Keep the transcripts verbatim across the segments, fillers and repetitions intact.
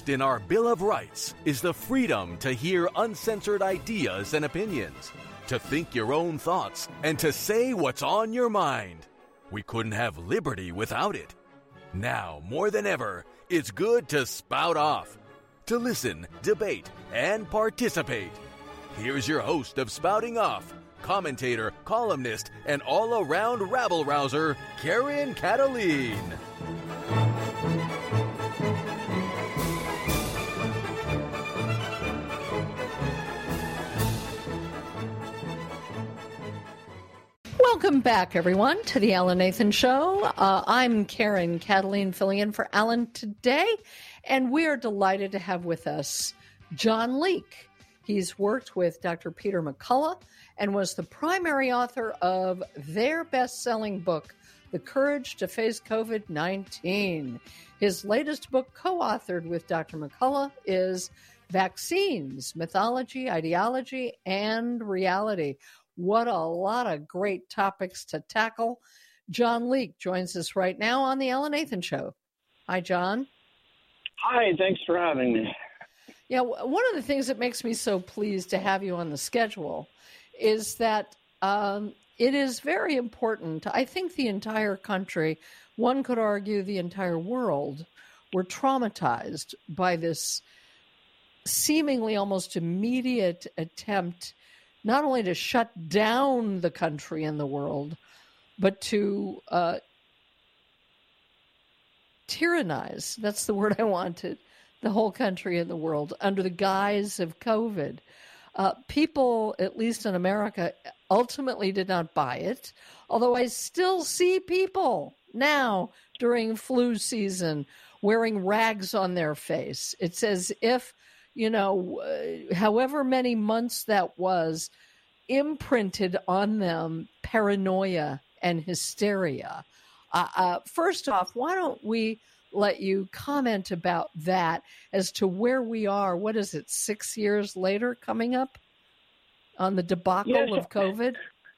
Foremost in our Bill of Rights is the freedom to hear uncensored ideas and opinions, to think your own thoughts, and to say what's on your mind. We couldn't have liberty without it. Now, more than ever, it's good to spout off, to listen, debate, and participate. Here's your host of Spouting Off, commentator, columnist, and all-around rabble-rouser, Karen Kataline. Welcome back, everyone, to the Alan Nathan Show. Uh, I'm Karen Kataline, filling in for Alan today, and we are delighted to have with us John Leake. He's worked with Doctor Peter McCullough and was the primary author of their best-selling book, The Courage to Face COVID nineteen. His latest book, co-authored with Doctor McCullough, is Vaccines, Mythology, Ideology, and Reality. What a lot of great topics to tackle. John Leake joins us right now on the Alan Nathan Show. Hi, John. Hi, thanks for having me. Yeah, one of the things that makes me so pleased to have you on the schedule is that um, it is very important. I think the entire country, one could argue the entire world, were traumatized by this seemingly almost immediate attempt not only to shut down the country and the world, but to uh, tyrannize, that's the word I wanted, the whole country and the world under the guise of COVID. Uh, people, at least in America, ultimately did not buy it, although I still see people now during flu season wearing rags on their face. It's as if, you know, uh, however many months that was, imprinted on them paranoia and hysteria. Uh, uh, first off, why don't we let you comment about that as to where we are? What is it, six years later coming up on the debacle yes, of COVID?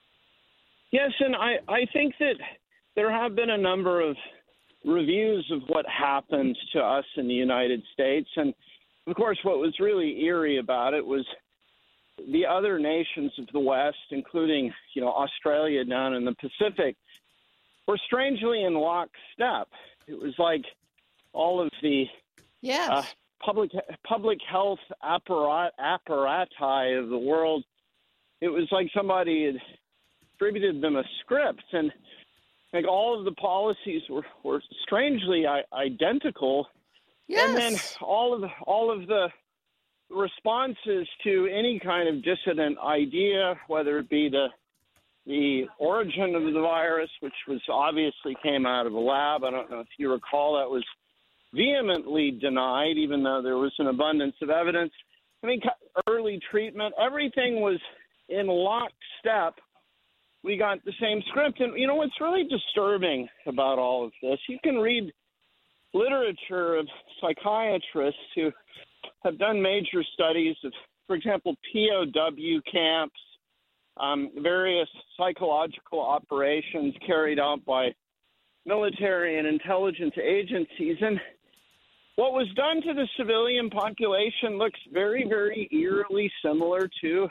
Yes, and I, I think that there have been a number of reviews of what happened to us in the United States. And, of course, what was really eerie about it was the other nations of the West, including, you know, Australia down in the Pacific, were strangely in lockstep. It was like all of the yes. uh, public public health apparat, apparati of the world. It was like somebody had distributed them a script, and like all of the policies were, were strangely I- identical. Yes. And then all of the, all of the responses to any kind of dissident idea, whether it be the the origin of the virus, which was obviously came out of a lab. I don't know if you recall, that was vehemently denied, even though there was an abundance of evidence. I mean, early treatment, everything was in lockstep. We got the same script. And, you know, what's really disturbing about all of this, you can read literature of psychiatrists who have done major studies of, for example, P O W camps, um, various psychological operations carried out by military and intelligence agencies. And what was done to the civilian population looks very, very eerily similar to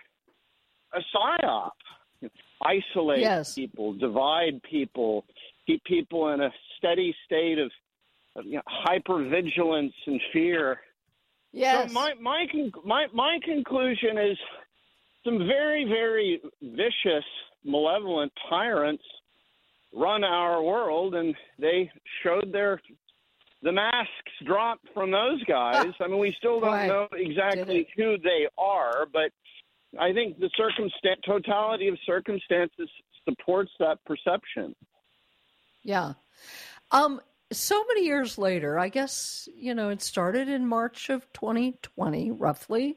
a psyop. Isolate yes. people, divide people, keep people in a steady state of, of you know, hypervigilance and fear. Yes. So my my my my conclusion is some very, very vicious, malevolent tyrants run our world, and they showed their the masks dropped from those guys. I mean, we still don't Boy, know exactly who they are, but I think the circumstance totality of circumstances supports that perception. Yeah. Um. So many years later, I guess, you know, it started in March of twenty twenty, roughly,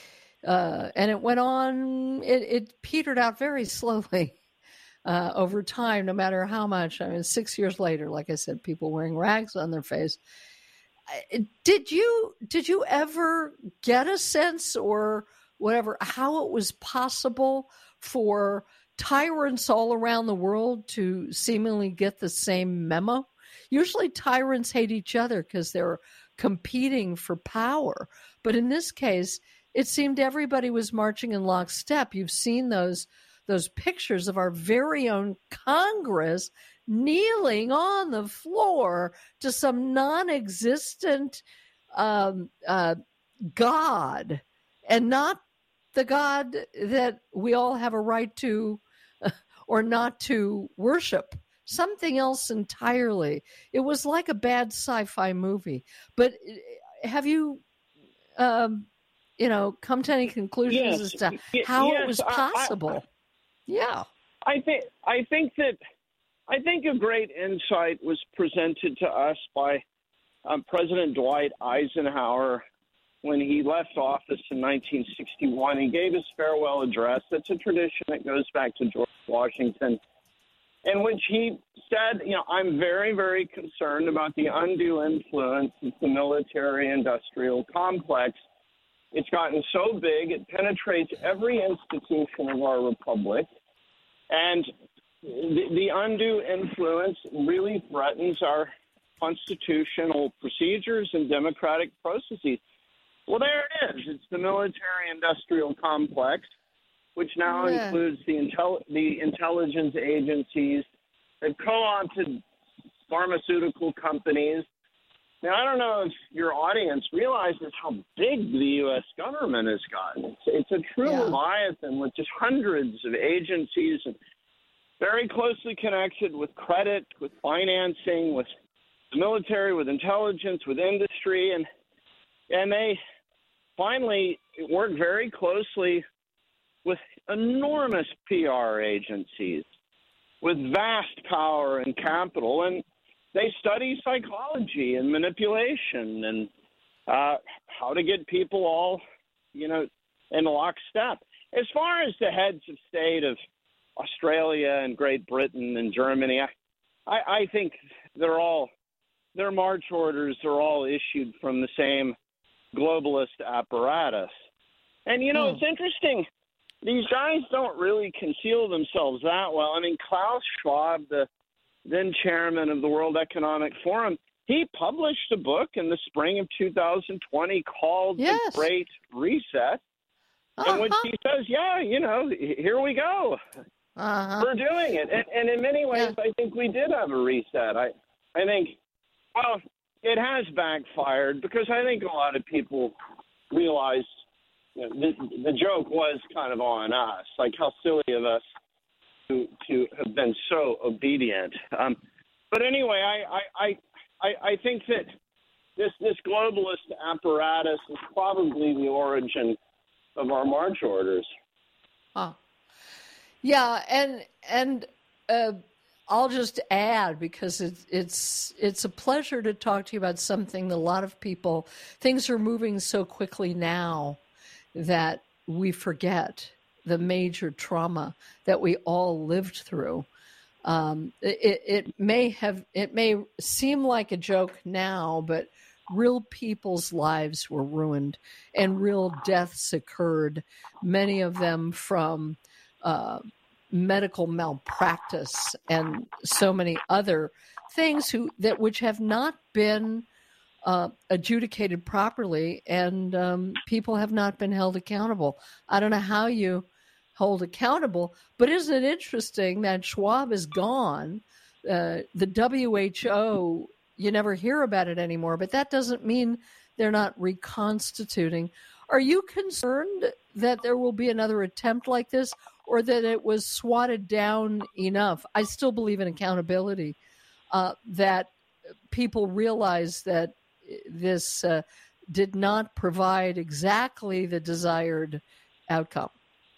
uh, and it went on, it, it petered out very slowly uh, over time, no matter how much. I mean, six years later, like I said, people wearing rags on their face. Did you, did you ever get a sense or whatever, how it was possible for tyrants all around the world to seemingly get the same memo? Usually tyrants hate each other because they're competing for power. But in this case, it seemed everybody was marching in lockstep. You've seen those those pictures of our very own Congress kneeling on the floor to some non-existent um, uh, God, and not the God that we all have a right to uh, or not to worship. Something else entirely. It was like a bad sci-fi movie. But have you, um, you know, come to any conclusions yes. as to how yes, it was possible? I, I, yeah, I think I think that I think a great insight was presented to us by um, President Dwight Eisenhower when he left office in nineteen sixty-one. He gave his farewell address. That's a tradition that goes back to George Washington, in which he said, you know, I'm very, very concerned about the undue influence of the military-industrial complex. It's gotten so big, it penetrates every institution of our republic, and the, the undue influence really threatens our constitutional procedures and democratic processes. Well, there it is. It's the military-industrial complex, which now yeah. includes the intel- the intelligence agencies that co-opted pharmaceutical companies. Now, I don't know if your audience realizes how big the U S government has gotten. It's, it's a true yeah. leviathan with just hundreds of agencies and very closely connected with credit, with financing, with the military, with intelligence, with industry, and and they finally work very closely with enormous P R agencies, with vast power and capital, and they study psychology and manipulation and uh, how to get people all, you know, in lockstep. As far as the heads of state of Australia and Great Britain and Germany, I, I, I think they're all, their march orders are all issued from the same globalist apparatus. And, you know, hmm. it's interesting. These guys don't really conceal themselves that well. I mean, Klaus Schwab, the then chairman of the World Economic Forum, he published a book in the spring of two thousand twenty called yes. The Great Reset, uh-huh. in which he says, yeah, you know, here we go. Uh-huh. We're doing it. And, and in many ways, yeah. I think we did have a reset. I, I think, well, it has backfired because I think a lot of people realize, you know, the, the joke was kind of on us, like how silly of us to to have been so obedient. Um, but anyway, I, I, I, I think that this this globalist apparatus is probably the origin of our march orders. Huh. Yeah, and and uh, I'll just add, because it's it's it's a pleasure to talk to you about something that a lot of people, things are moving so quickly now that we forget the major trauma that we all lived through. Um, it, it may have, it may seem like a joke now, but real people's lives were ruined and real deaths occurred, many of them from uh, medical malpractice and so many other things who that which have not been uh, adjudicated properly, and um, people have not been held accountable. I don't know how you hold accountable, but isn't it interesting that Schwab is gone? Uh, the W H O, you never hear about it anymore, but that doesn't mean they're not reconstituting. Are you concerned that there will be another attempt like this, or that it was swatted down enough? I still believe in accountability, uh, that people realize that this uh, did not provide exactly the desired outcome.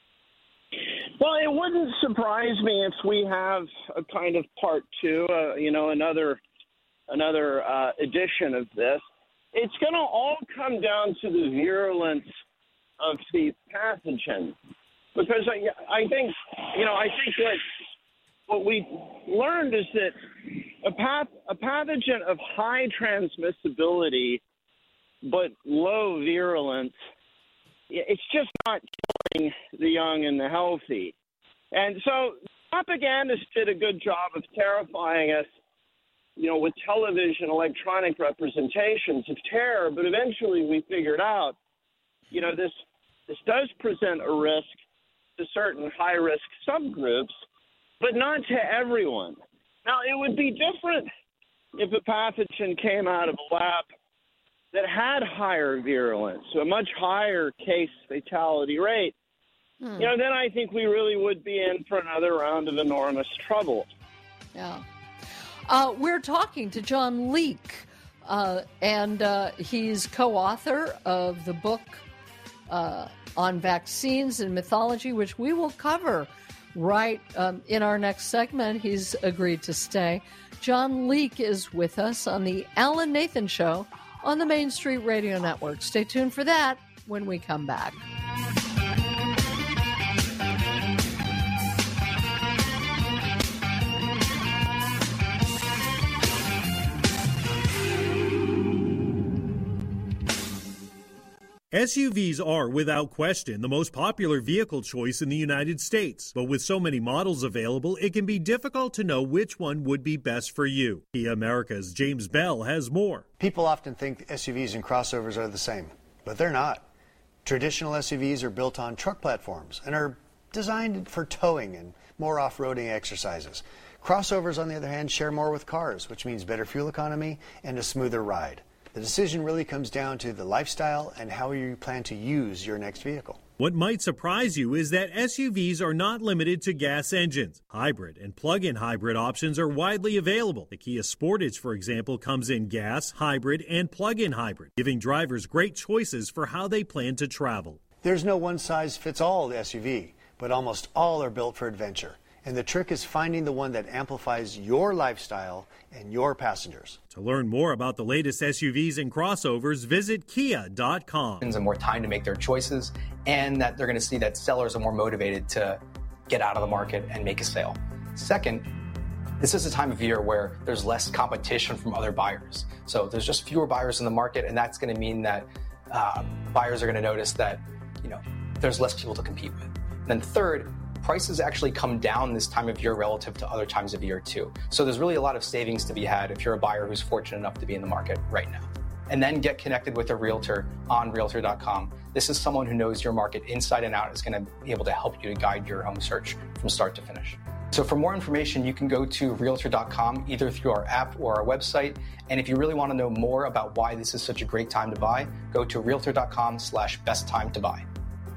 Well, it wouldn't surprise me if we have a kind of part two, uh, you know, another another uh, edition of this. It's going to all come down to the virulence of the pathogen, because I, I think, you know, I think that what we learned is that a, path, a pathogen of high transmissibility but low virulence, it's just not killing the young and the healthy. And so propagandists did a good job of terrifying us you know, with television, electronic representations of terror. But eventually we figured out, you know, this this does present a risk to certain high-risk subgroups, but not to everyone. Now, it would be different if a pathogen came out of a lab that had higher virulence, so a much higher case fatality rate. Hmm. You know, then I think we really would be in for another round of enormous trouble. Yeah. Uh, we're talking to John Leake, uh, and uh, he's co-author of the book uh, on vaccines and mythology, which we will cover right um, in our next segment. He's agreed to stay. John Leake is with us on the Alan Nathan Show on the Main Street Radio Network. Stay tuned for that when we come back. S U Vs are, without question, the most popular vehicle choice in the United States. But with so many models available, it can be difficult to know which one would be best for you. Kia America's James Bell has more. People often think S U Vs and crossovers are the same, but they're not. Traditional S U Vs are built on truck platforms and are designed for towing and more off-roading exercises. Crossovers, on the other hand, share more with cars, which means better fuel economy and a smoother ride. The decision really comes down to the lifestyle and how you plan to use your next vehicle. What might surprise you is that S U Vs are not limited to gas engines. Hybrid and plug-in hybrid options are widely available. The Kia Sportage, for example, comes in gas, hybrid, and plug-in hybrid, giving drivers great choices for how they plan to travel. There's no one-size-fits-all S U V, but almost all are built for adventure. And the trick is finding the one that amplifies your lifestyle and your passengers. To learn more about the latest S U Vs and crossovers, visit kia dot com. And more time to make their choices, and that they're going to see that sellers are more motivated to get out of the market and make a sale. Second, this is a time of year where there's less competition from other buyers. So there's just fewer buyers in the market, and that's going to mean that uh, buyers are going to notice that, you know, there's less people to compete with. And then third, prices actually come down this time of year relative to other times of year too. So there's really a lot of savings to be had if you're a buyer who's fortunate enough to be in the market right now. And then get connected with a realtor on realtor dot com. This is someone who knows your market inside and out, is going to be able to help you to guide your home search from start to finish. So for more information, you can go to realtor dot com, either through our app or our website. And if you really want to know more about why this is such a great time to buy, go to realtor dot com slash best time to buy.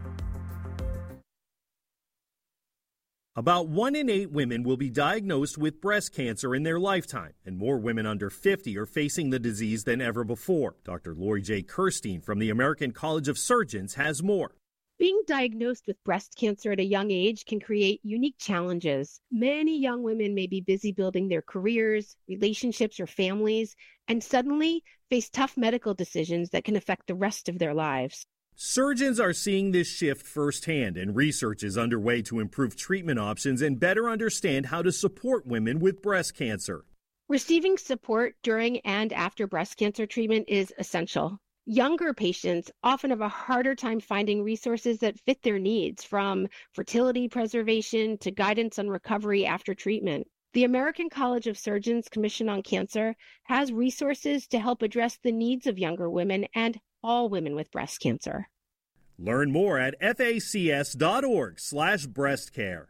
About one in eight women will be diagnosed with breast cancer in their lifetime, and more women under fifty are facing the disease than ever before. Doctor Lori J. Kirstein from the American College of Surgeons has more. Being diagnosed with breast cancer at a young age can create unique challenges. Many young women may be busy building their careers, relationships, or families, and suddenly face tough medical decisions that can affect the rest of their lives. Surgeons are seeing this shift firsthand, and research is underway to improve treatment options and better understand how to support women with breast cancer. Receiving support during and after breast cancer treatment is essential. Younger patients often have a harder time finding resources that fit their needs, from fertility preservation to guidance on recovery after treatment. The American College of Surgeons Commission on Cancer has resources to help address the needs of younger women and all women with breast cancer. Learn more at facs.org slash breast care.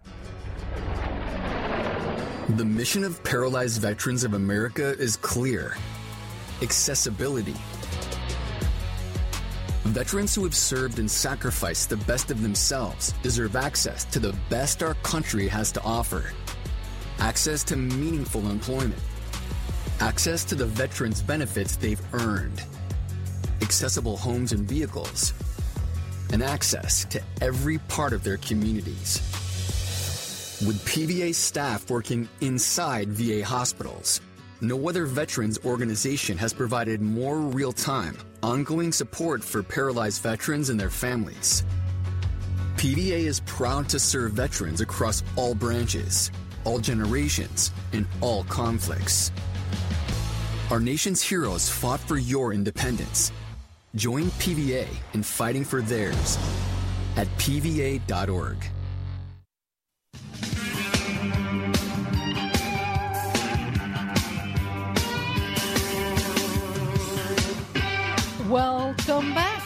The mission of Paralyzed Veterans of America is clear: accessibility. Veterans who have served and sacrificed the best of themselves deserve access to the best our country has to offer. Access to meaningful employment. Access to the veterans' benefits they've earned. Accessible homes and vehicles, and access to every part of their communities. With P V A staff working inside V A hospitals, no other veterans organization has provided more real-time, ongoing support for paralyzed veterans and their families. P V A is proud to serve veterans across all branches, all generations, and all conflicts. Our nation's heroes fought for your independence. Join P V A in fighting for theirs at P V A dot org.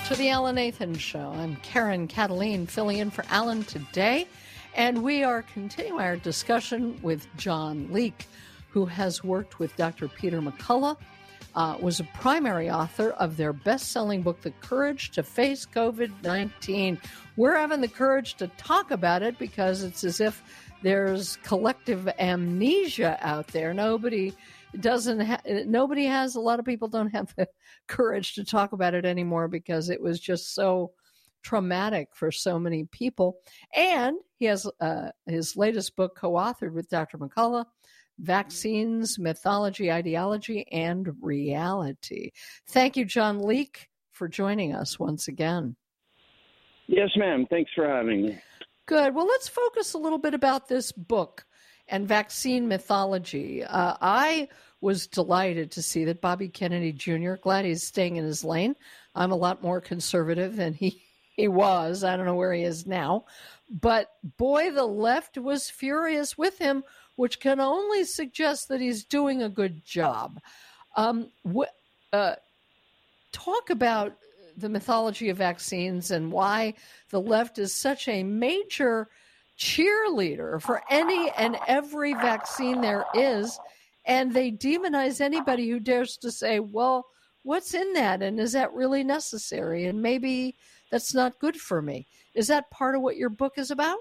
to the Alan Nathan Show. I'm Karen Cataline, filling in for Alan today, and we are continuing our discussion with John Leake, who has worked with Doctor Peter McCullough, uh, was a primary author of their best-selling book, The Courage to Face COVID nineteen. We're having the courage to talk about it because it's as if there's collective amnesia out there. Nobody doesn't ha- nobody has, a lot of people don't have the courage to talk about it anymore because it was just so traumatic for so many people. And he has uh, his latest book co-authored with Doctor McCullough, Vaccines, Mythology, Ideology, and Reality. Thank you, John Leake, for joining us once again. Yes, ma'am. Thanks for having me. Good. Well, let's focus a little bit about this book and vaccine mythology. Uh, I was delighted to see that Bobby Kennedy Junior, glad he's staying in his lane. I'm a lot more conservative than he, he was. I don't know where he is now. But boy, the left was furious with him, which can only suggest that he's doing a good job. Um, wh- uh, talk about the mythology of vaccines and why the left is such a major cheerleader for any and every vaccine there is, and they demonize anybody who dares to say, well, what's in that, and is that really necessary, and maybe that's not good for me. Is that part of what your book is about?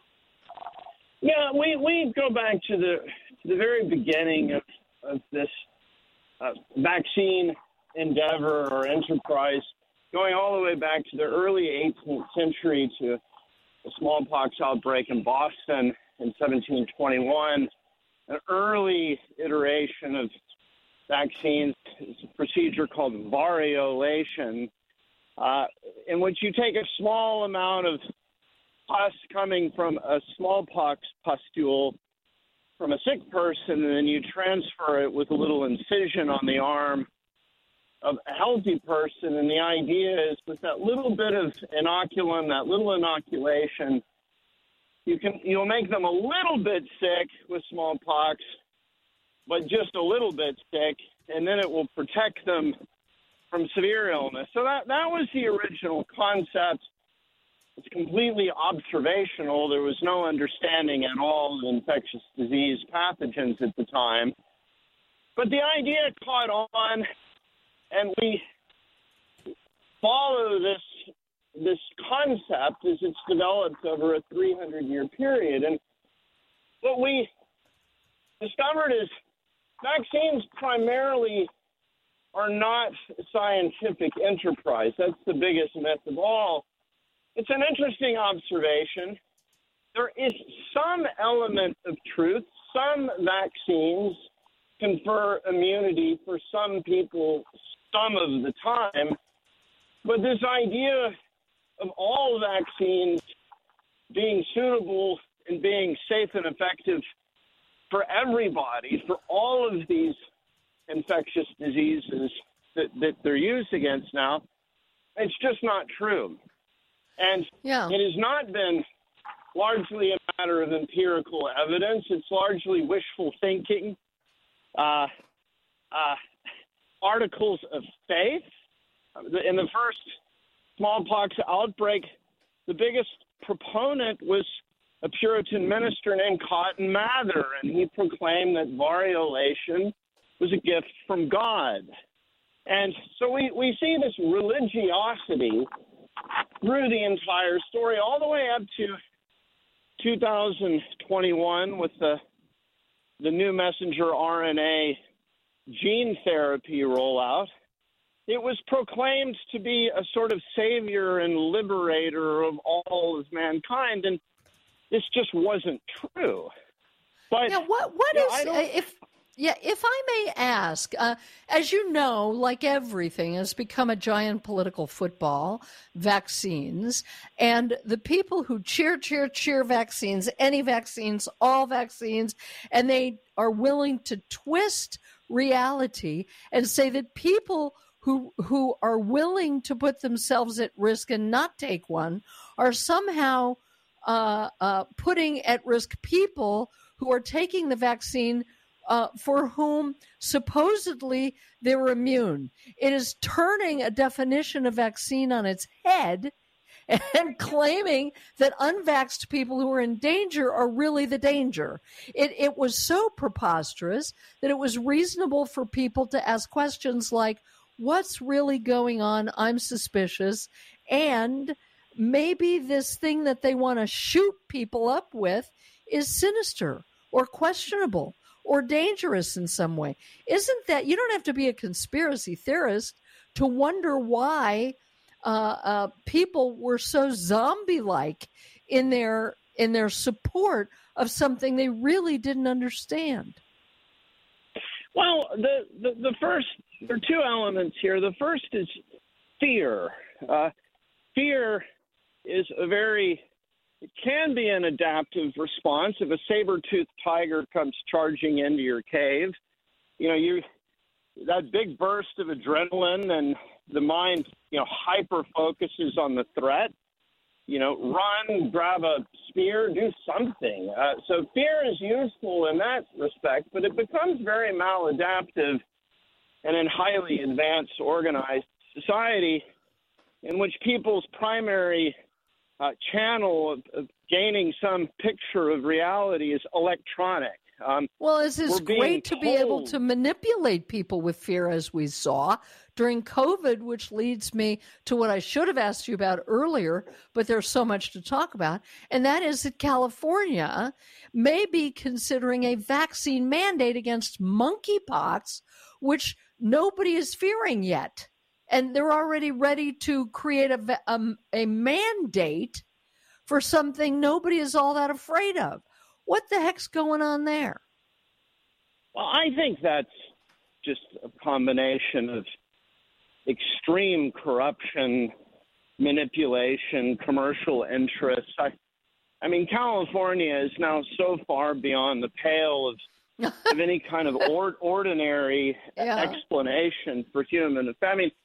Yeah, we, we go back to the to the very beginning of, of this uh, vaccine endeavor or enterprise, going all the way back to the early eighteenth century to a smallpox outbreak in Boston in seventeen twenty-one, an early iteration of vaccines, is a procedure called variolation, uh, in which you take a small amount of pus coming from a smallpox pustule from a sick person, and then you transfer it with a little incision on the arm of a healthy person. And the idea is with that little bit of inoculum, that little inoculation, you can, you'll make them a little bit sick with smallpox, but just a little bit sick, and then it will protect them from severe illness. So that, that was the original concept. It's completely observational. There was no understanding at all of infectious disease pathogens at the time. But the idea caught on, and we follow this this concept as it's developed over a three hundred year period. And what we discovered is vaccines primarily are not a scientific enterprise. That's the biggest myth of all. It's an interesting observation. There is some element of truth. Some vaccines confer immunity for some people some of the time. But this idea of all vaccines being suitable and being safe and effective for everybody, for all of these infectious diseases that, that they're used against now, it's just not true. And yeah. It has not been largely a matter of empirical evidence. It's largely wishful thinking, uh, uh, articles of faith. In the first smallpox outbreak, the biggest proponent was a Puritan minister named Cotton Mather, and he proclaimed that variolation was a gift from God. And so we, we see this religiosity through the entire story, all the way up to two thousand twenty-one with the the new messenger R N A gene therapy rollout. It was proclaimed to be a sort of savior and liberator of all of mankind, and this just wasn't true. But yeah, what what you know, is if yeah, if I may ask, uh, as you know, like everything has become a giant political football, vaccines, and the people who cheer, cheer, cheer vaccines, any vaccines, all vaccines, and they are willing to twist reality and say that people who who are willing to put themselves at risk and not take one are somehow uh, uh, putting at risk people who are taking the vaccine uh, for whom supposedly they were immune. It is turning a definition of vaccine on its head and claiming that unvaxxed people who are in danger are really the danger. It, it was so preposterous that it was reasonable for people to ask questions like, what's really going on? I'm suspicious. And maybe this thing that they want to shoot people up with is sinister or questionable or dangerous in some way. Isn't that, you don't have to be a conspiracy theorist to wonder why uh, uh, people were so zombie-like in their in their support of something they really didn't understand. Well, the, the, the first, there are two elements here. The first is fear. Uh, fear is a very, it can be an adaptive response. If a saber-toothed tiger comes charging into your cave, you know, you that big burst of adrenaline and the mind, you know, hyper-focuses on the threat. You know, run, grab a spear, do something. Uh, so fear is useful in that respect, but it becomes very maladaptive in a highly advanced, organized society in which people's primary uh, channel of, of gaining some picture of reality is electronic. Um, well, it's, it's great to be able to manipulate people with fear, as we saw during COVID, which leads me to what I should have asked you about earlier, but there's so much to talk about, and that is that California may be considering a vaccine mandate against monkeypox, which nobody is fearing yet. And they're already ready to create a, a, a mandate for something nobody is all that afraid of. What the heck's going on there? Well, I think that's just a combination of extreme corruption, manipulation, commercial interests. I, I mean, California is now so far beyond the pale of, of any kind of or, ordinary yeah. explanation for human. I mean,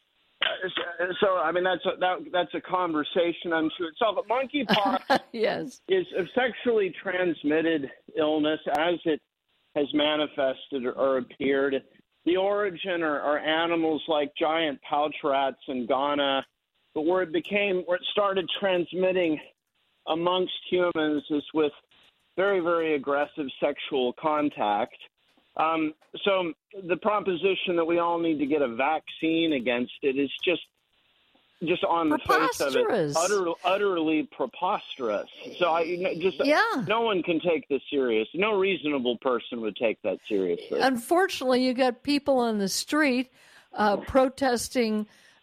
so I mean that's a, that, that's a conversation unto itself. But monkeypox yes. is a sexually transmitted illness as it has manifested or, or appeared. The origin are, are animals like giant pouch rats in Ghana, but where it became, where it started transmitting amongst humans is with very, very aggressive sexual contact. Um, so the proposition that we all need to get a vaccine against it is just just on the face of it, utter, utterly preposterous. So I just yeah. no one can take this serious. No reasonable person would take that seriously. Unfortunately, you got people on the street uh, protesting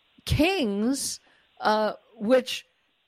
kings, uh, which,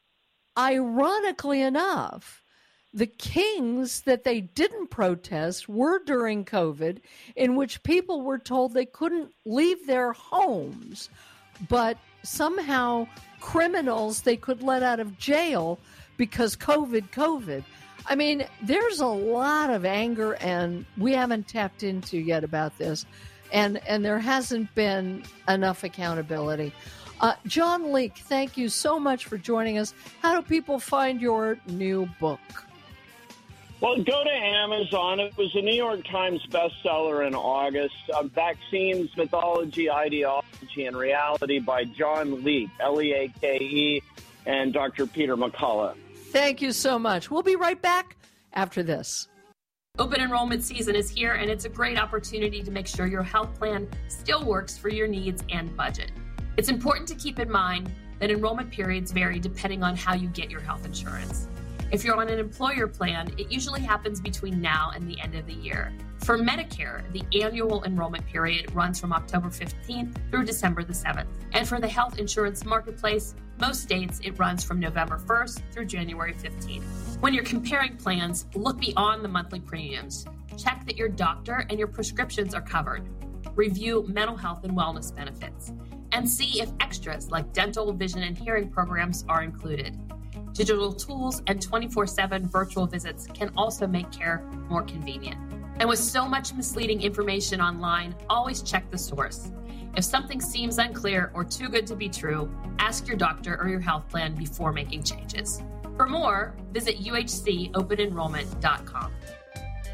ironically enough, the kings that they didn't protest were during COVID, in which people were told they couldn't leave their homes, but somehow criminals they could let out of jail because COVID, COVID. I mean, there's a lot of anger, and we haven't tapped into yet about this, and, and there hasn't been enough accountability. Uh, John Leake, thank you so much for joining us. How do people find your new book? Well, go to Amazon. It was a New York Times bestseller in August. Uh, Vaccines, Mythology, Ideology, and Reality by John Leake, L E A K E, and Doctor Peter McCullough. Thank you so much. We'll be right back after this. Open enrollment season is here, and it's a great opportunity to make sure your health plan still works for your needs and budget. It's important to keep in mind that enrollment periods vary depending on how you get your health insurance. If you're on an employer plan, it usually happens between now and the end of the year. For Medicare, the annual enrollment period runs from October fifteenth through December the seventh. And for the health insurance marketplace, most states it runs from November first through January fifteenth. When you're comparing plans, look beyond the monthly premiums. Check that your doctor and your prescriptions are covered. Review mental health and wellness benefits. And see if extras like dental, vision, and hearing programs are included. Digital tools and twenty-four seven virtual visits can also make care more convenient. And with so much misleading information online, always check the source. If something seems unclear or too good to be true, ask your doctor or your health plan before making changes. For more, visit U H C open enrollment dot com.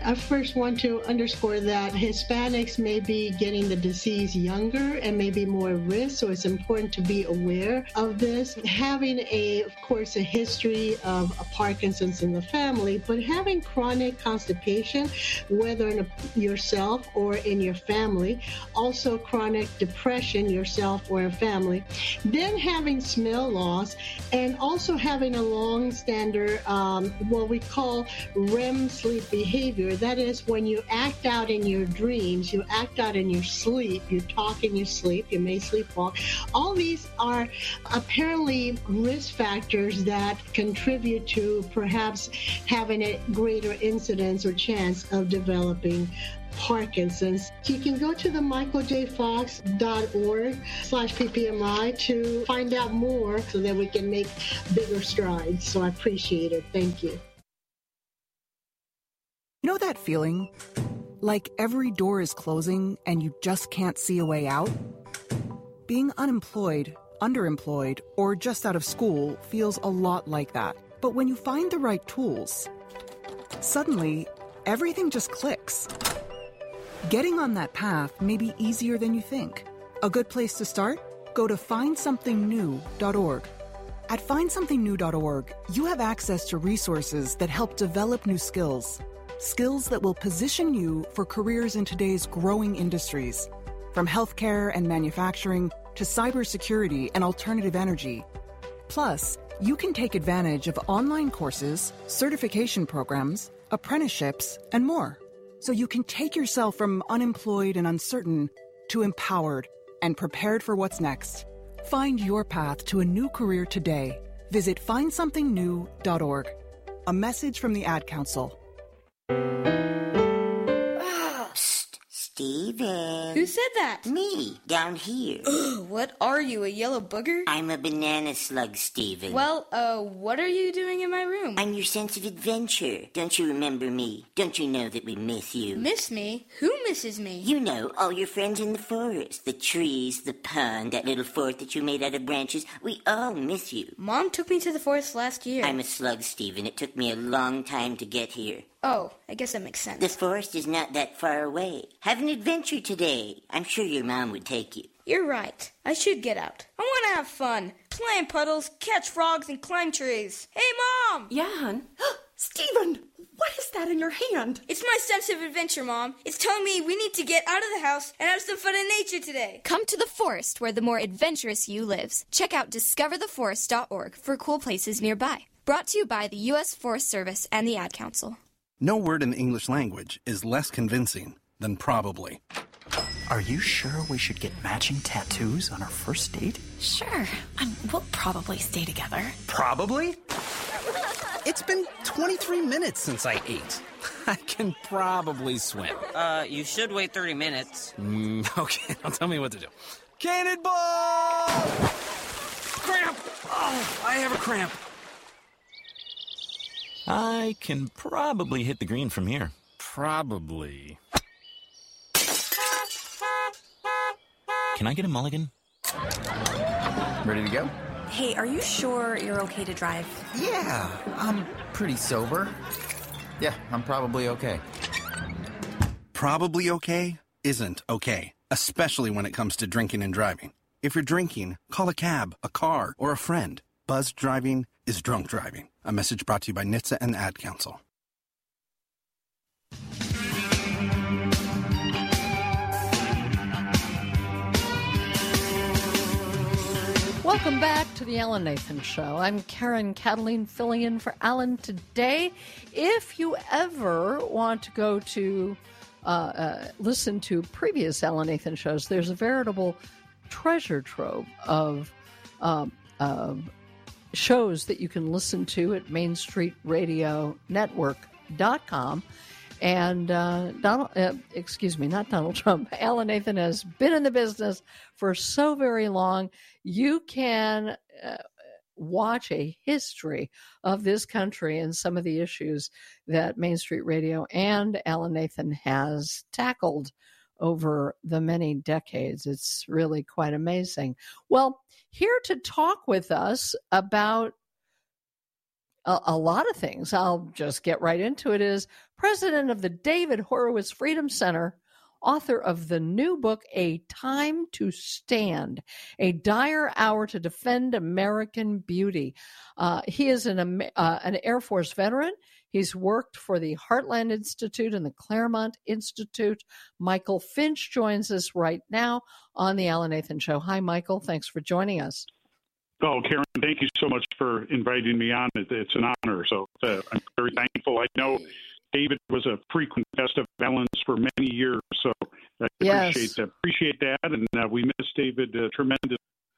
I first want to underscore that Hispanics may be getting the disease younger and may be more at risk, so it's important to be aware of this. Having a, of course, a history of Parkinson's in the family, but having chronic constipation, whether in a, yourself or in your family, also chronic depression yourself or a family, then having smell loss, and also having a long-stander, um, what we call R E M sleep behavior. That is when you act out in your dreams, you act out in your sleep, you talk in your sleep, you may sleepwalk. All these are apparently risk factors that contribute to perhaps having a greater incidence or chance of developing Parkinson's. You can go to the michael j fox dot org slash P P M I to find out more so that we can make bigger strides. So I appreciate it. Thank you. You know that feeling? Like every door is closing and you just can't see a way out? Being unemployed, underemployed, or just out of school feels a lot like that. But when you find the right tools, suddenly everything just clicks. Getting on that path may be easier than you think. A good place to start? Go to find something new dot org. At find something new dot org, you have access to resources that help develop new skills. Skills that will position you for careers in today's growing industries. From healthcare and manufacturing to cybersecurity and alternative energy. Plus, you can take advantage of online courses, certification programs, apprenticeships, and more. So you can take yourself from unemployed and uncertain to empowered and prepared for what's next. Find your path to a new career today. Visit find something new dot org. A message from the Ad Council. Psst, Steven. Who said that? Me, down here. Ugh, what are you, a yellow booger? I'm a banana slug, Steven. Well, uh, what are you doing in my room? I'm your sense of adventure. Don't you remember me? Don't you know that we miss you? Miss me? Who misses me? You know, all your friends in the forest. The trees, the pond, that little fort that you made out of branches. We all miss you. Mom took me to the forest last year. I'm a slug, Steven. It took me a long time to get here. Oh, I guess that makes sense. The forest is not that far away. Have an adventure today. I'm sure your mom would take you. You're right. I should get out. I want to have fun. Play in puddles, catch frogs, and climb trees. Hey, Mom! Yeah, hon? Steven, what is that in your hand? It's my sense of adventure, Mom. It's telling me we need to get out of the house and have some fun in nature today. Come to the forest where the more adventurous you lives. Check out discover the forest dot org for cool places nearby. Brought to you by the U S Forest Service and the Ad Council. No word in the English language is less convincing than probably. Are you sure we should get matching tattoos on our first date? Sure. Um, we'll probably stay together. Probably? It's been twenty-three minutes since I ate. I can probably swim. Uh, you should wait thirty minutes. Mm, okay, now tell me what to do. Cannonball! Cramp! Oh, I have a cramp. I can probably hit the green from here. Probably. Can I get a mulligan? Ready to go? Hey, are you sure you're okay to drive? Yeah, I'm pretty sober. Yeah, I'm probably okay. Probably okay isn't okay, especially when it comes to drinking and driving. If you're drinking, call a cab, a car, or a friend. Buzzed driving is drunk driving. A message brought to you by N H T S A and the Ad Council. Welcome back to the Alan Nathan Show. I'm Karen Cataline filling in for Alan today. If you ever want to go to uh, uh, listen to previous Alan Nathan shows, there's a veritable treasure trove of um, of shows that you can listen to at main street radio network dot com. And uh, Donald, uh, excuse me, not Donald Trump. Alan Nathan has been in the business for so very long. You can uh, watch a history of this country and some of the issues that Main Street Radio and Alan Nathan has tackled over the many decades. It's really quite amazing. Well, here to talk with us about a, a lot of things. I'll just get right into it, is president of the David Horowitz Freedom Center, author of the new book, A Time to Stand, A Dire Hour to Defend American Beauty. Uh, he is an, uh, an Air Force veteran. He's worked for the Heartland Institute and the Claremont Institute. Michael Finch joins us right now on the Alan Nathan Show. Hi, Michael. Thanks for joining us. Oh, Karen, thank you so much for inviting me on. It, it's an honor. So uh, I'm very thankful. I know David was a frequent guest of Alan's for many years, so I yes. appreciate, uh, appreciate that. And uh, we miss David uh, tremendously.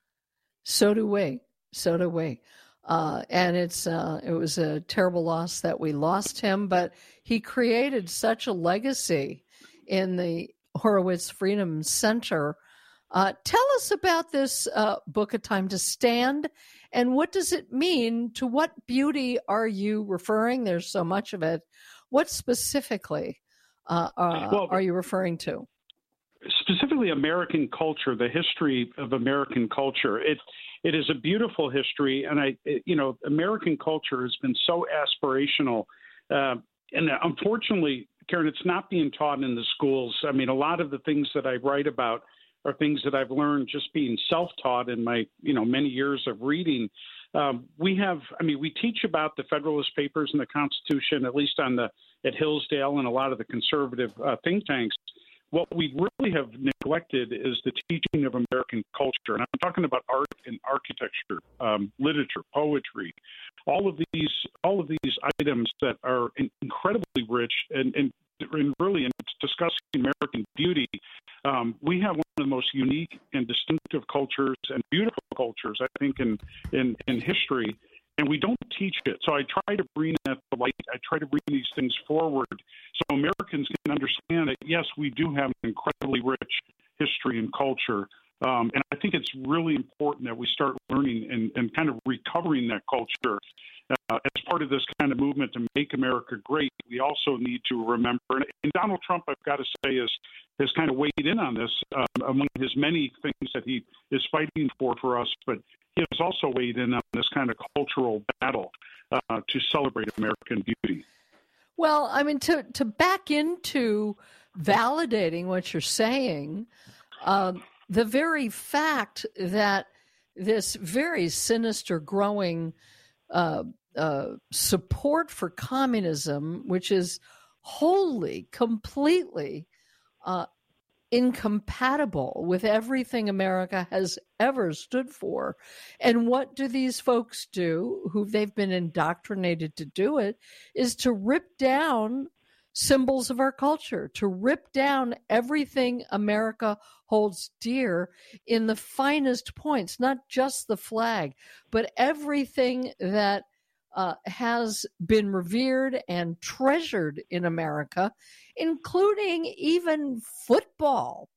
So do we. So do we. Uh, and it's uh, it was a terrible loss that we lost him, but he created such a legacy in the Horowitz Freedom Center. Uh, tell us about this uh, book, A Time to Stand, and what does it mean? To what beauty are you referring? There's so much of it. What specifically uh, uh, well, are you referring to? Specifically, American culture, the history of American culture. It it is a beautiful history, and I, it, you know, American culture has been so aspirational, uh, and unfortunately, Karen, it's not being taught in the schools. I mean, a lot of the things that I write about are things that I've learned just being self-taught in my, you know, many years of reading. Um, we have, I mean, we teach about the Federalist Papers and the Constitution, at least on the at Hillsdale and a lot of the conservative uh, think tanks. What we really have neglected is the teaching of American culture. And I'm talking about art and architecture, um, literature, poetry, all of these all of these items that are incredibly rich and, and, and really in discussing American beauty. Um, we have one of the most unique and distinctive cultures and beautiful cultures, I think, in, in, in history. And we don't teach it. So I try to bring that to light. I try to bring these things forward so Americans can understand that, yes, we do have an incredibly rich history and culture. Um, and I think it's really important that we start learning and, and kind of recovering that culture. Uh, as part of this kind of movement to make America great, we also need to remember, and, and Donald Trump, I've got to say, is, has kind of weighed in on this um, among his many things that he is fighting for for us, but he has also weighed in on this kind of cultural battle uh, to celebrate American beauty. Well, I mean, to, to back into validating what you're saying, um, the very fact that this very sinister growing uh, uh, support for communism, which is wholly, completely uh, incompatible with everything America has ever stood for. And what do these folks do, who they've been indoctrinated to do it, is to rip down symbols of our culture, to rip down everything America holds dear in the finest points, not just the flag, but everything that uh, has been revered and treasured in America, including even football,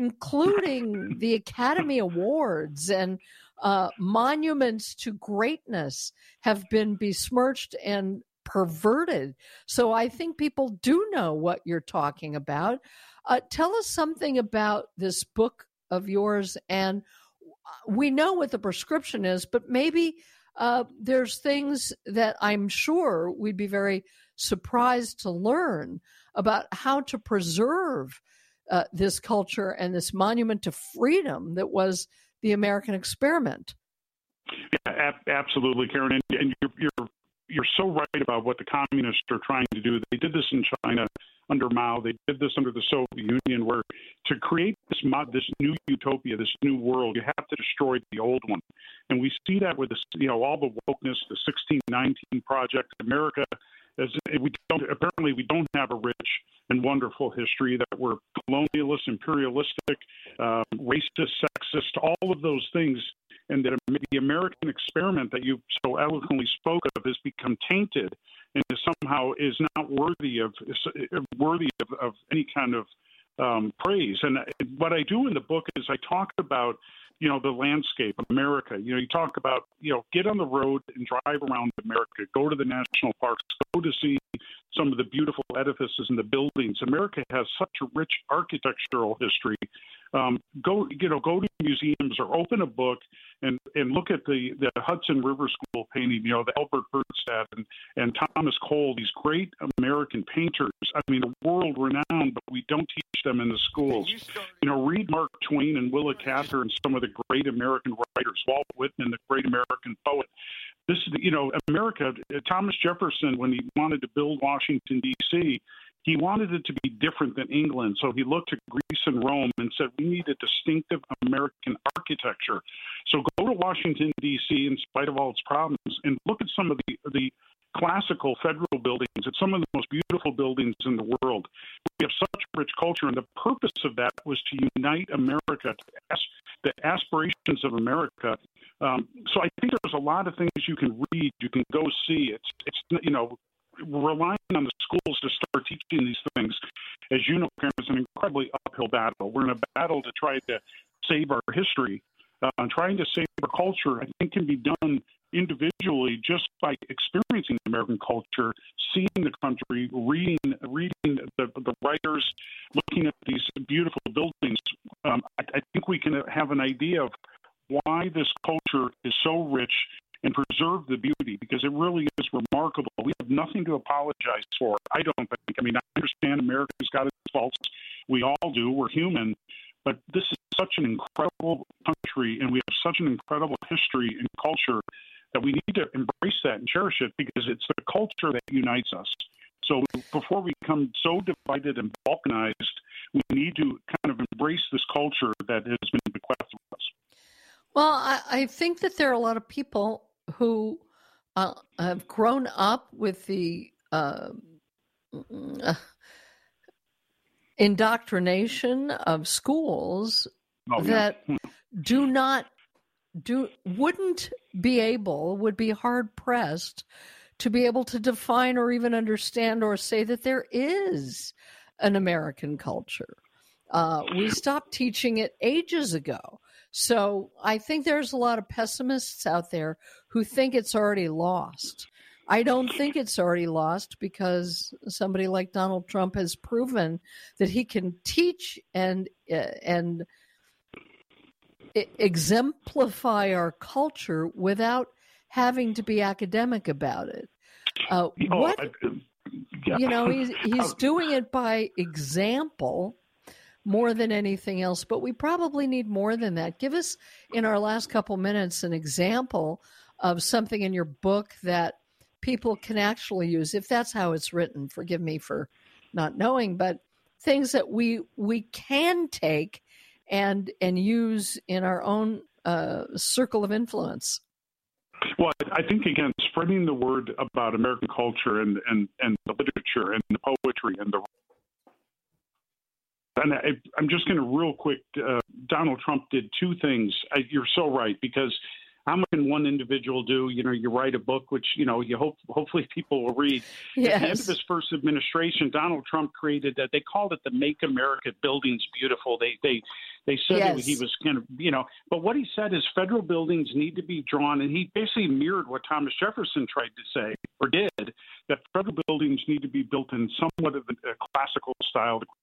including the Academy Awards and uh, monuments to greatness have been besmirched and perverted. So I think people do know what you're talking about. Uh, tell us something about this book of yours. And we know what the prescription is, but maybe uh, there's things that I'm sure we'd be very surprised to learn about how to preserve uh, this culture and this monument to freedom that was the American experiment. Yeah, ab- absolutely, Karen. And, and you're, you're You're so right about what the communists are trying to do. They did this in China under Mao. They did this under the Soviet Union, where to create this mod, this new utopia, this new world, you have to destroy the old one. And we see that with this, you know, all the wokeness, the sixteen nineteen Project. America, as we don't apparently we don't have a rich and wonderful history. That we're colonialist, imperialistic, uh, racist, sexist, all of those things. And that the American experiment that you so eloquently spoke of has become tainted and is somehow is not worthy of worthy of, of any kind of um, praise. And what I do in the book is I talk about, you know, the landscape of America. You know, you talk about, you know, get on the road and drive around America, go to the national parks, go to see some of the beautiful edifices and the buildings. America has such a rich architectural history. Um, go, you know, go to museums or open a book and, and look at the, the Hudson River School painting, you know, the Albert Bernstadt and, and Thomas Cole, these great American painters. I mean, world renowned, but we don't teach them in the schools. You know, read Mark Twain and Willa Cather and some of the great American writers, Walt Whitman, the great American poet. This is, you know, America, Thomas Jefferson, when he wanted to build Washington, D C, he wanted it to be different than England. So he looked to Greece and Rome and said, we need a distinctive American architecture. So go to Washington, D C, in spite of all its problems, and look at some of the, the classical federal buildings. It's some of the most beautiful buildings in the world. We have such rich culture, and the purpose of that was to unite America, to ask the aspirations of America. Um, so I think there's a lot of things you can read, you can go see. It's, it's you know, relying on the schools to start teaching these things, as you know, Karen, is an incredibly uphill battle. We're in a battle to try to save our history. Uh, trying to save our culture, I think, can be done individually just by experiencing American culture, seeing the country, reading reading the, the writers, looking at these beautiful buildings. Um, I, I think we can have an idea of why this culture is so rich and preserve the beauty, because it really is remarkable. We have nothing to apologize for, I don't think. I mean, I understand America's got its faults. We all do. We're human. But this is such an incredible country, and we have such an incredible history and culture that we need to embrace that and cherish it, because it's the culture that unites us. So before we become so divided and balkanized, we need to kind of embrace this culture that has been bequeathed to us. Well, I, I think that there are a lot of people who uh, have grown up with the uh, uh, indoctrination of schools oh, that yeah. do not do wouldn't be able would be hard pressed to be able to define or even understand or say that there is an American culture. Uh, we stopped teaching it ages ago. So I think there's a lot of pessimists out there who think it's already lost. I don't think it's already lost, because somebody like Donald Trump has proven that he can teach and uh, and exemplify our culture without having to be academic about it. Uh, oh, what I, yeah. you know, he's he's doing it by example more than anything else, but we probably need more than that. Give us, in our last couple minutes, an example of something in your book that people can actually use, if that's how it's written. Forgive me for not knowing, but things that we we can take and and use in our own uh, circle of influence. Well, I think, again, spreading the word about American culture and, and, and the literature and the poetry and the And I, I'm just going to real quick, uh, Donald Trump did two things. I, you're so right, because how much can one individual do? You know, you write a book, which, you know, you hope hopefully people will read. Yes. At the end of his first administration, Donald Trump created that. They called it the Make America Buildings Beautiful. They they they said yes. that he was kind of, you know, but what he said is federal buildings need to be drawn, and he basically mirrored what Thomas Jefferson tried to say, or did, that federal buildings need to be built in somewhat of a classical style to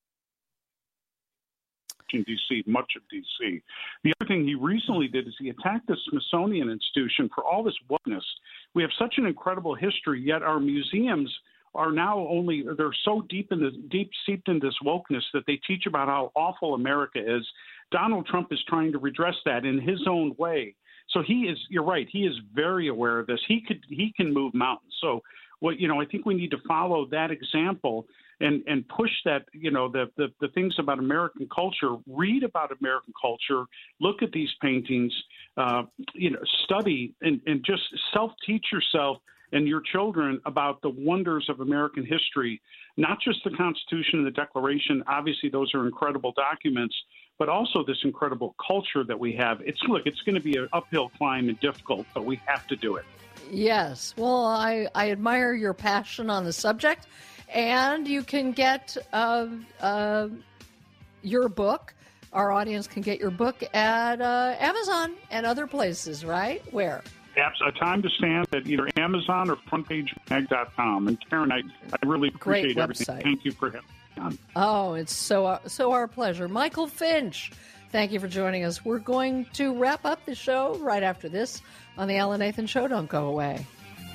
in D C, much of D C. The other thing he recently did is he attacked the Smithsonian Institution for all this wokeness. We have such an incredible history, yet our museums are now only, they're so deep in the deep seeped in this wokeness that they teach about how awful America is. Donald Trump is trying to redress that in his own way. So he is, you're right, he is very aware of this. He could, he can move mountains. So what, you know, I think we need to follow that example and, and push that, you know, the, the, the things about American culture, read about American culture, look at these paintings, uh, you know, study and, and just self-teach yourself and your children about the wonders of American history, not just the Constitution and the Declaration. Obviously, those are incredible documents, but also this incredible culture that we have. It's, look, it's going to be an uphill climb and difficult, but we have to do it. Yes. Well, I, I admire your passion on the subject. And you can get uh, uh, your book. Our audience can get your book at uh, Amazon and other places, right? Where? apps, A Time to Stand at either Amazon or front page mag dot com. And Karen, I, I really appreciate Great everything. website. Thank you for having me on. Oh, it's so so our pleasure. Michael Finch, thank you for joining us. We're going to wrap up the show right after this on the Alan Nathan Show. Don't go away.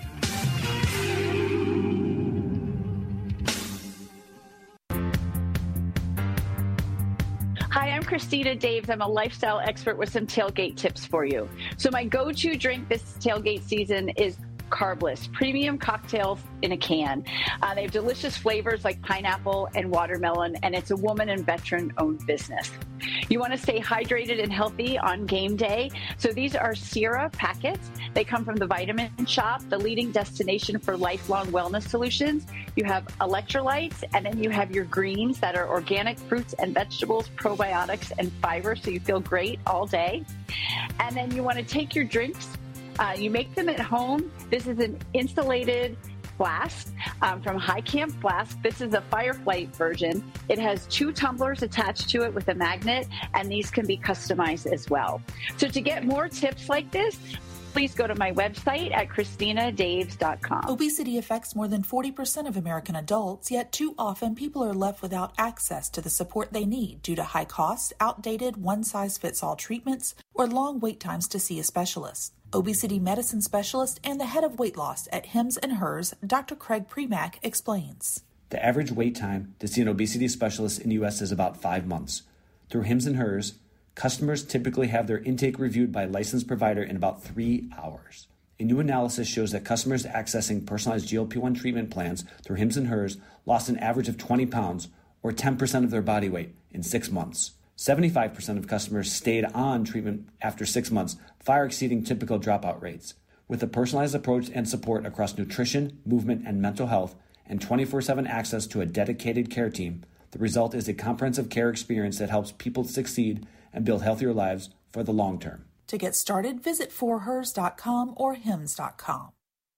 Hi, I'm Christina Daves. I'm a lifestyle expert with some tailgate tips for you. So my go-to drink this tailgate season is Carbless, premium cocktails in a can. Uh, they have delicious flavors like pineapple and watermelon, and it's a woman and veteran-owned business. You want to stay hydrated and healthy on game day. So these are Sierra packets. They come from the Vitamin Shop, the leading destination for lifelong wellness solutions. You have electrolytes, and then you have your greens that are organic fruits and vegetables, probiotics, and fiber, so you feel great all day. And then you want to take your drinks. Uh, you make them at home. This is an insulated flask um, from High Camp Flask. This is a Firefly version. It has two tumblers attached to it with a magnet, and these can be customized as well. So to get more tips like this, please go to my website at christina daves dot com. Obesity affects more than forty percent of American adults, yet too often people are left without access to the support they need due to high costs, outdated one-size-fits-all treatments, or long wait times to see a specialist. Obesity medicine specialist and the head of weight loss at Hims and Hers, Doctor Craig Premack, explains. The average wait time to see an obesity specialist in the U S is about five months. Through Hims and Hers, customers typically have their intake reviewed by a licensed provider in about three hours. A new analysis shows that customers accessing personalized G L P one treatment plans through Hims and Hers lost an average of twenty pounds, or ten percent of their body weight, in six months. seventy-five percent of customers stayed on treatment after six months, far exceeding typical dropout rates. With a personalized approach and support across nutrition, movement, and mental health, and twenty-four seven access to a dedicated care team, the result is a comprehensive care experience that helps people succeed and build healthier lives for the long term. To get started, visit for hers dot com or hims dot com.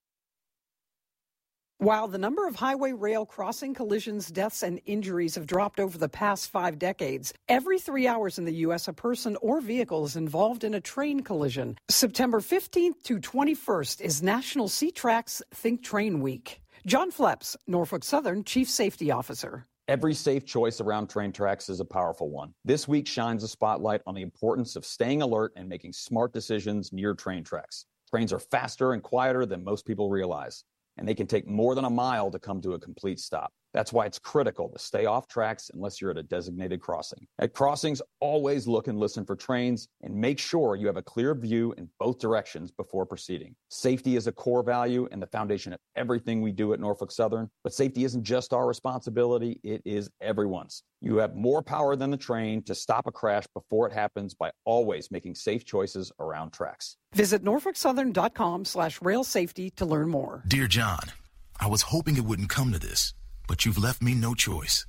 While the number of highway rail crossing collisions, deaths, and injuries have dropped over the past five decades, every three hours in the U S a person or vehicle is involved in a train collision. September fifteenth to twenty-first is National C-Tracks Think Train Week. John Fleps, Norfolk Southern Chief Safety Officer. Every safe choice around train tracks is a powerful one. This week shines a spotlight on the importance of staying alert and making smart decisions near train tracks. Trains are faster and quieter than most people realize, and they can take more than a mile to come to a complete stop. That's why it's critical to stay off tracks unless you're at a designated crossing. At crossings, always look and listen for trains and make sure you have a clear view in both directions before proceeding. Safety is a core value and the foundation of everything we do at Norfolk Southern, but safety isn't just our responsibility, it is everyone's. You have more power than the train to stop a crash before it happens by always making safe choices around tracks. Visit norfolk southern dot com slash rail safety to learn more. Dear John, I was hoping it wouldn't come to this, but you've left me no choice.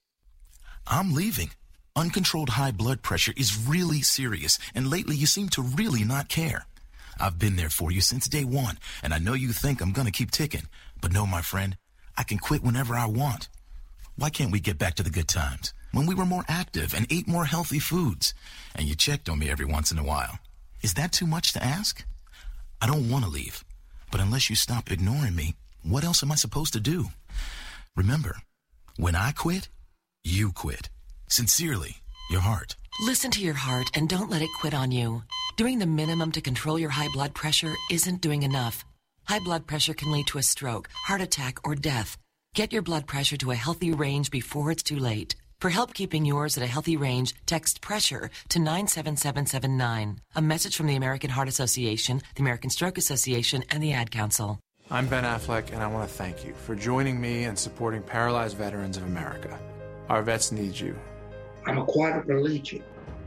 I'm leaving. Uncontrolled high blood pressure is really serious, and lately you seem to really not care. I've been there for you since day one, and I know you think I'm going to keep ticking. But no, my friend, I can quit whenever I want. Why can't we get back to the good times, when we were more active and ate more healthy foods, and you checked on me every once in a while? Is that too much to ask? I don't want to leave, but unless you stop ignoring me, what else am I supposed to do? Remember, when I quit, you quit. Sincerely, your heart. Listen to your heart and don't let it quit on you. Doing the minimum to control your high blood pressure isn't doing enough. High blood pressure can lead to a stroke, heart attack, or death. Get your blood pressure to a healthy range before it's too late. For help keeping yours at a healthy range, text PRESSURE to nine seven seven seven nine. A message from the American Heart Association, the American Stroke Association, and the Ad Council. I'm Ben Affleck, and I want to thank you for joining me and supporting Paralyzed Veterans of America. Our vets need you. I'm a quadriplegic.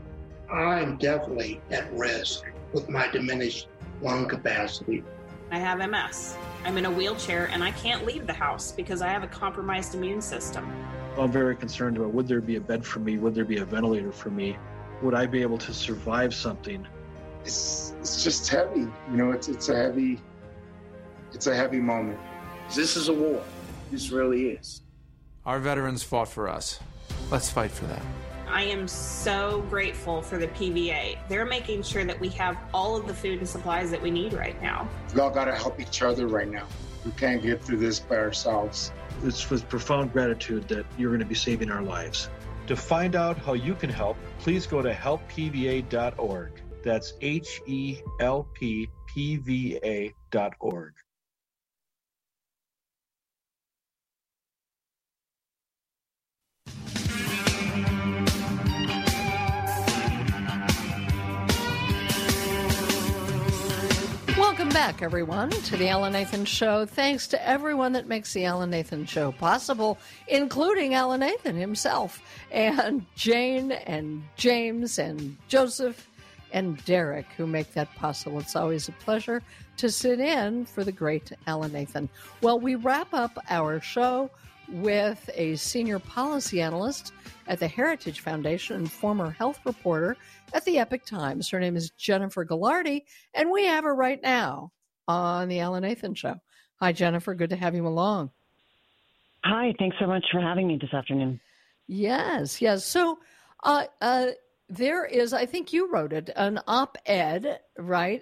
I'm definitely at risk with my diminished lung capacity. I have M S. I'm in a wheelchair, and I can't leave the house because I have a compromised immune system. I'm very concerned about, would there be a bed for me? Would there be a ventilator for me? Would I be able to survive something? It's, it's just heavy. You know, it's, it's a heavy... It's a heavy moment. This is a war. This really is. Our veterans fought for us. Let's fight for them. I am so grateful for the P V A. They're making sure that we have all of the food and supplies that we need right now. We all got to help each other right now. We can't get through this by ourselves. It's with profound gratitude that you're going to be saving our lives. To find out how you can help, please go to help P V A dot org. That's H E L P P V A dot org. Welcome back, everyone, to the Alan Nathan Show. Thanks to everyone that makes the Alan Nathan Show possible, including Alan Nathan himself, and Jane, and James, and Joseph, and Derek, who make that possible. It's always a pleasure to sit in for the great Alan Nathan. Well, we wrap up our show with a senior policy analyst at the Heritage Foundation and former health reporter at the Epoch Times. Her name is Jennifer Ghilardi, and we have her right now on the Alan Nathan Show. Hi, Jennifer. Good to have you along. Hi. Thanks so much for having me this afternoon. Yes, yes. So uh, uh, there is, I think you wrote it, an op-ed, right?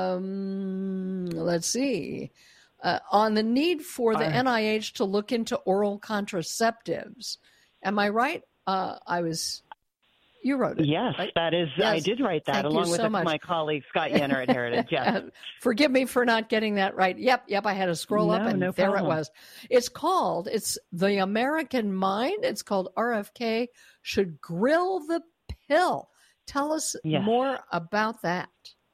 Um, let's see. Uh, on the need for the uh, N I H to look into oral contraceptives. Am I right? Uh, I was, you wrote it. Yes, right? that is, yes. I did write that Thank along with so my colleague, Scott Yenner at Heritage. Yes. Forgive me for not getting that right. Yep, yep, I had to scroll no, up and no there problem. it was. It's called, it's The American Mind. It's called R F K Should Grill the Pill. Tell us yes. more about that.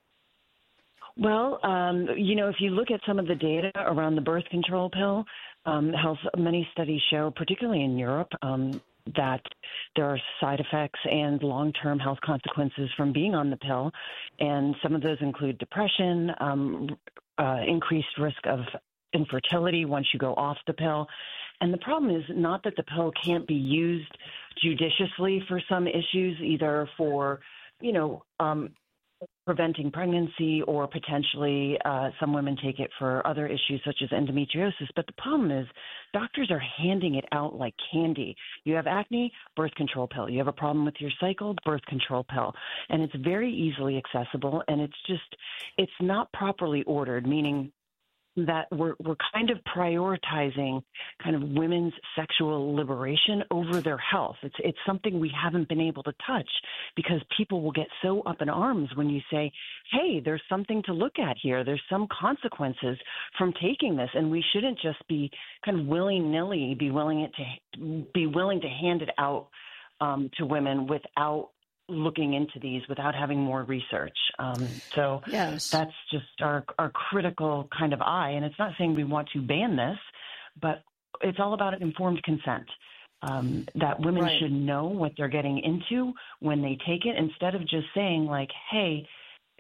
Well, um, you know, if you look at some of the data around the birth control pill, um, health, many studies show, particularly in Europe, um, that there are side effects and long-term health consequences from being on the pill. And some of those include depression, um, uh, increased risk of infertility once you go off the pill. And the problem is not that the pill can't be used judiciously for some issues, either for, you know, um, preventing pregnancy, or potentially uh, some women take it for other issues such as endometriosis. But the problem is doctors are handing it out like candy. You have acne, birth control pill. You have a problem with your cycle, birth control pill. And it's very easily accessible, and it's just, it's not properly ordered, meaning that we're we're kind of prioritizing kind of women's sexual liberation over their health. It's it's something we haven't been able to touch, because people will get so up in arms when you say, hey, there's something to look at here. There's some consequences from taking this, and we shouldn't just be kind of willy-nilly be willing it to be willing to hand it out um, to women without looking into these, without having more research. Um, so yes. that's just our, our critical kind of eye. And it's not saying we want to ban this, but it's all about informed consent, um, that women right. should know what they're getting into when they take it, instead of just saying like, hey,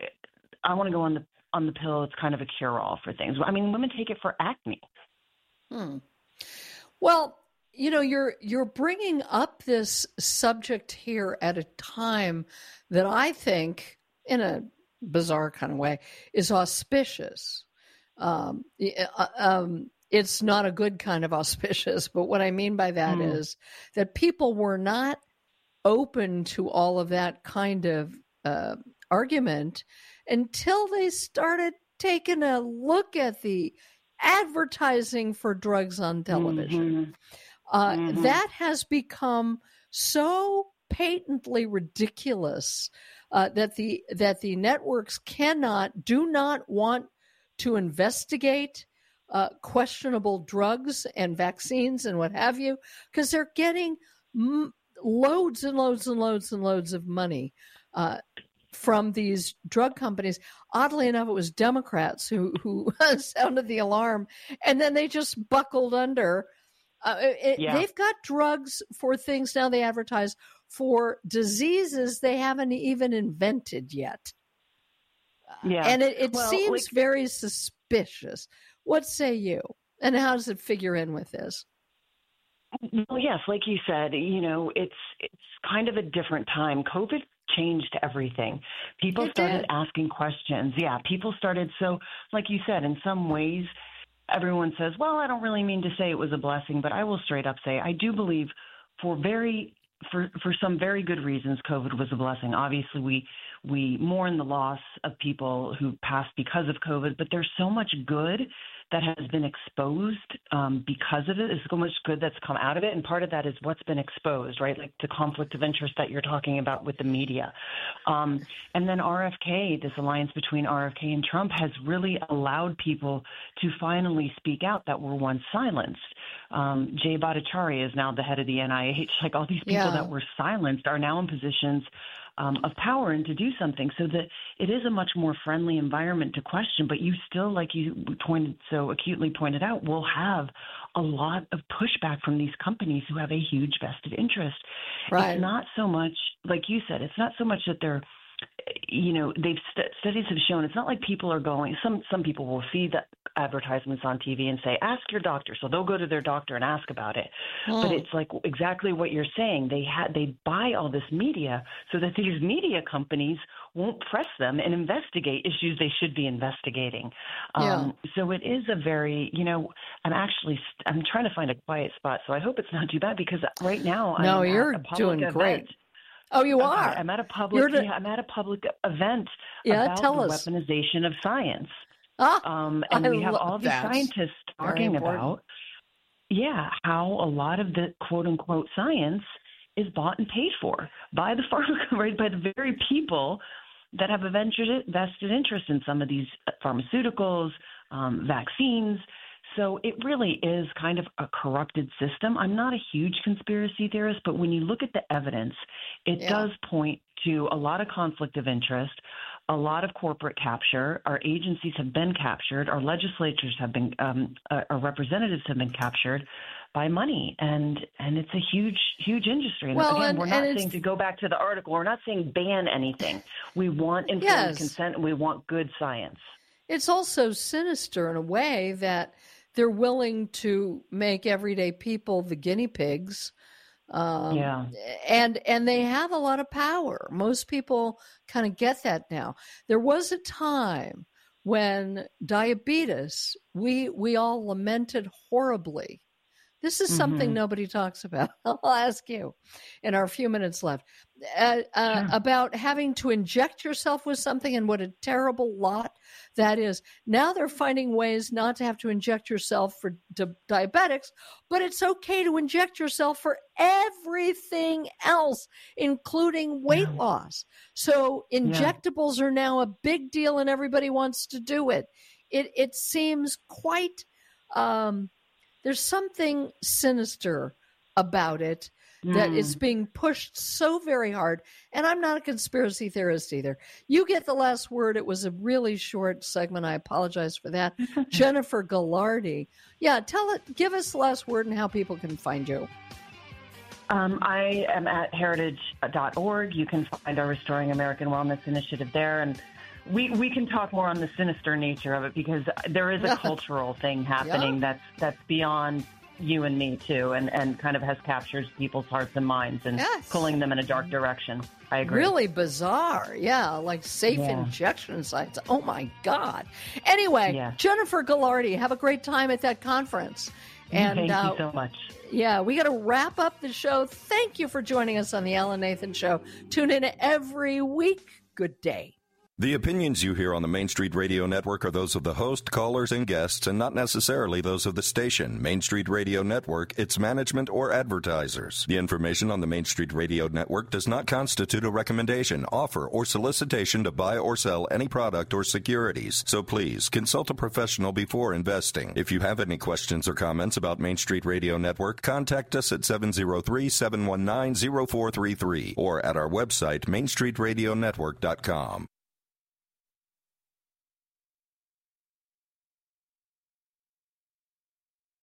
I want to go on the, on the pill. It's kind of a cure-all for things. I mean, women take it for acne. Hmm. Well, you know, you're you're bringing up this subject here at a time that I think, in a bizarre kind of way, is auspicious. Um, um, it's not a good kind of auspicious, but what I mean by that mm. is that people were not open to all of that kind of uh, argument until they started taking a look at the advertising for drugs on television. Mm-hmm. Uh, mm-hmm. That has become so patently ridiculous uh, that the that the networks cannot, do not want to investigate uh, questionable drugs and vaccines and what have you, because they're getting m- loads and loads and loads and loads of money uh, from these drug companies. Oddly enough, it was Democrats who who sounded the alarm, and then they just buckled under. Uh, it, yeah. They've got drugs for things now they advertise for diseases they haven't even invented yet. Yeah. And it, it well, seems like, very suspicious. What say you? And how does it figure in with this? Well, yes, like you said, you know, it's it's kind of a different time. COVID changed everything. People it started did. asking questions. Yeah, people started. So, like you said, in some ways, everyone says, well, I don't really mean to say it was a blessing, but I will straight up say I do believe for very for for some very good reasons, COVID was a blessing. Obviously, we we mourn the loss of people who passed because of COVID, but there's so much good that has been exposed um, because of it. There's so much good that's come out of it, and part of that is what's been exposed, right? Like the conflict of interest that you're talking about with the media. Um, and then R F K, this alliance between R F K and Trump, has really allowed people to finally speak out that were once silenced. Um, Jay Bhattacharya is now the head of the N I H. Like all these people Yeah. that were silenced are now in positions Um, of power and to do something, so that it is a much more friendly environment to question. But you still, like you pointed so acutely pointed out, will have a lot of pushback from these companies who have a huge vested interest. Right. It's not so much, like you said, it's not so much that they're, you know, they've st- studies have shown it's not like people are going. Some some people will see the advertisements on T V and say, "Ask your doctor." So they'll go to their doctor and ask about it. Hmm. But it's like exactly what you're saying. They had they buy all this media so that these media companies won't press them and investigate issues they should be investigating. Yeah. Um, so it is a very, you know, I'm actually I'm trying to find a quiet spot. So I hope it's not too bad, because right now No, I'm you're at a public doing event. great. Oh, you Okay, are. I'm at a public. You're the- yeah, I'm at a public event Yeah, about tell the us. weaponization of science. Ah, Um, and I we have love all these that. scientists Very talking important. about, yeah, how a lot of the quote unquote science is bought and paid for by the pharma, right, by the very people that have a ventured, vested interest in some of these pharmaceuticals, um, vaccines. So it really is kind of a corrupted system. I'm not a huge conspiracy theorist, but when you look at the evidence, it Yeah. does point to a lot of conflict of interest, a lot of corporate capture. Our agencies have been captured. Our legislatures have been, um, uh, our representatives have been captured by money, and and it's a huge, huge industry. And Well, again, and- we're and not it's- saying to go back to the article. We're not saying ban anything. We want informed Yes. consent, and we want good science. It's also sinister in a way that they're willing to make everyday people the guinea pigs. Um, Yeah. And and they have a lot of power. Most people kind of get that now. There was a time when diabetes, we we all lamented horribly. This is something Mhm. nobody talks about. I'll ask you in our few minutes left uh, uh, Sure. about having to inject yourself with something and what a terrible lot that is. Now they're finding ways not to have to inject yourself for di- diabetics, but it's okay to inject yourself for everything else, including weight loss. So injectables are now a big deal and everybody wants to do it. It, it seems quite... Um, there's something sinister about it that Mm. is being pushed so very hard. And I'm not a conspiracy theorist either. You get the last word. It was a really short segment. I apologize for that. Jennifer Gallardi. Yeah, tell it, give us the last word and how people can find you. Um, I am at heritage dot org. You can find our Restoring American Wellness initiative there. And we, we can talk more on the sinister nature of it, because there is a cultural thing happening Yeah. that's that's beyond you and me, too, and, and kind of has captured people's hearts and minds and Yes. pulling them in a dark direction. I agree. Really bizarre. Yeah, like safe Yeah. injection sites. Oh, my God. Anyway, Yeah. Jennifer Gallardi, have a great time at that conference. And Thank uh, you so much. Yeah, we got to wrap up the show. Thank you for joining us on the Alan Nathan Show. Tune in every week. Good day. The opinions you hear on the Main Street Radio Network are those of the host, callers, and guests, and not necessarily those of the station, Main Street Radio Network, its management, or advertisers. The information on the Main Street Radio Network does not constitute a recommendation, offer, or solicitation to buy or sell any product or securities. So please, consult a professional before investing. If you have any questions or comments about Main Street Radio Network, contact us at seven oh three, seven one nine, oh four three three or at our website, main street radio network dot com.